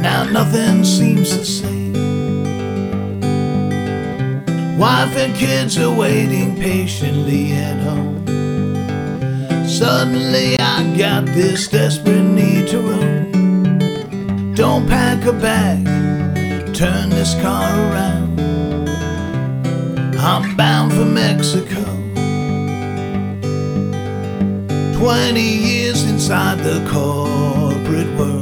Now nothing seems the same. Wife and kids are waiting patiently at home. Suddenly I got this desperate need to roam. Don't pack a bag, turn this car around. I'm bound for Mexico. 20 years inside the corporate world.